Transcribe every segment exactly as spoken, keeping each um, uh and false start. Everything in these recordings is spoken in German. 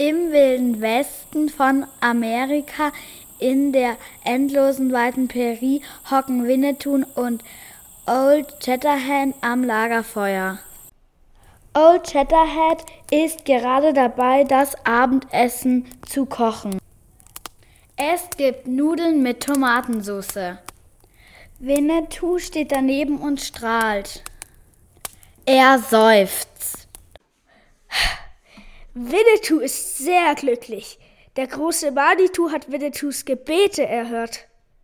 Im wilden Westen von Amerika, in der endlosen weiten Prärie, hocken Winnetou und Old Shatterhand am Lagerfeuer. Old Shatterhand ist gerade dabei, das Abendessen zu kochen. Es gibt Nudeln mit Tomatensauce. Winnetou steht daneben und strahlt. Er seufzt. Winnetou ist sehr glücklich. Der große Manitou hat Winnetous Gebete erhört.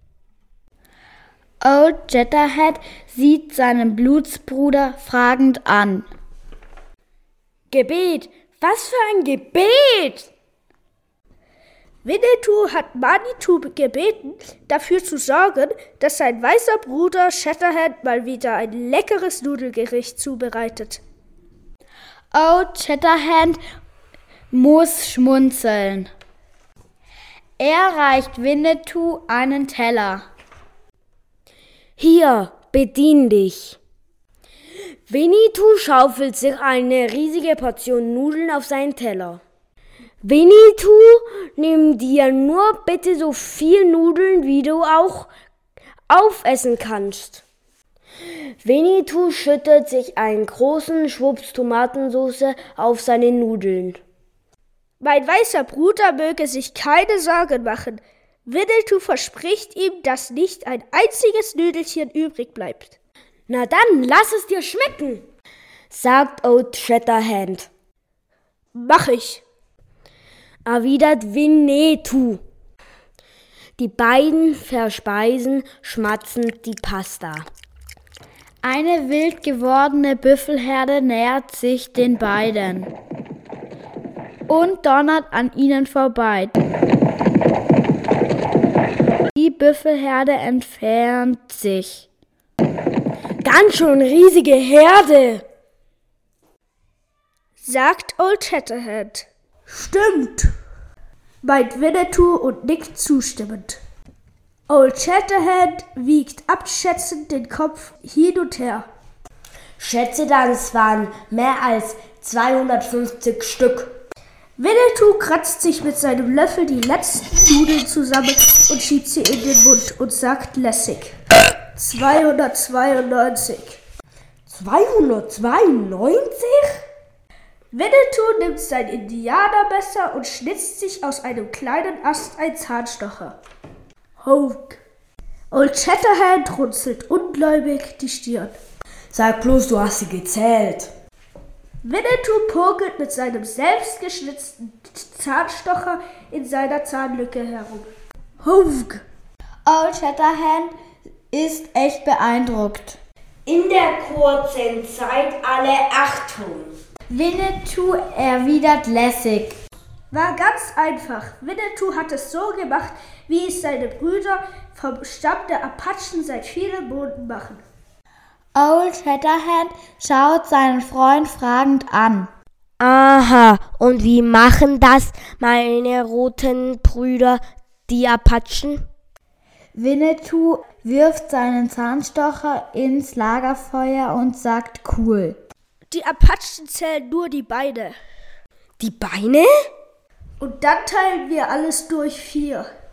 Old Shatterhand sieht seinen Blutsbruder fragend an. Gebet? Was für ein Gebet? Winnetou hat Manitou gebeten, dafür zu sorgen, dass sein weißer Bruder Shatterhand mal wieder ein leckeres Nudelgericht zubereitet. Old Shatterhand muss schmunzeln. Er reicht Winnetou einen Teller. Hier, bedien dich. Winnetou schaufelt sich eine riesige Portion Nudeln auf seinen Teller. Winnetou, nimm dir nur bitte so viel Nudeln, wie du auch aufessen kannst. Winnetou schüttet sich einen großen Schwupps Tomatensauce auf seine Nudeln. Mein weißer Bruder möge sich keine Sorgen machen. Winnetou verspricht ihm, dass nicht ein einziges Nudelchen übrig bleibt. Na dann, lass es dir schmecken, sagt Old Shatterhand. Mach ich, erwidert Winnetou. Die beiden verspeisen schmatzend die Pasta. Eine wild gewordene Büffelherde nähert sich den beiden und donnert an ihnen vorbei. Die Büffelherde entfernt sich. Ganz schön riesige Herde, sagt Old Shatterhand. Stimmt, meint Winnetou und nickt zustimmend. Old Shatterhand wiegt abschätzend den Kopf hin und her. Schätze dann, es waren mehr als zweihundertfünfzig Stück. Winnetou kratzt sich mit seinem Löffel die letzten Nudeln zusammen und schiebt sie in den Mund und sagt lässig: zweihundertzweiundneunzig. zweihundertzweiundneunzig? Winnetou nimmt sein Indianermesser und schnitzt sich aus einem kleinen Ast ein Zahnstocher. Honk. Old Shatterhand runzelt ungläubig die Stirn. Sag bloß, du hast sie gezählt. Winnetou pokelt mit seinem selbstgeschnitzten Zahnstocher in seiner Zahnlücke herum. Honk. Old Shatterhand ist echt beeindruckt. In der kurzen Zeit alle Achtung. Winnetou erwidert lässig. War ganz einfach. Winnetou hat es so gemacht, wie es seine Brüder vom Stamm der Apachen seit vielen Monaten machen. Old Shatterhand schaut seinen Freund fragend an. Aha, und wie machen das meine roten Brüder, die Apachen? Winnetou wirft seinen Zahnstocher ins Lagerfeuer und sagt cool. Die Apachen zählen nur die Beine. Die Beine? Und dann teilen wir alles durch vier.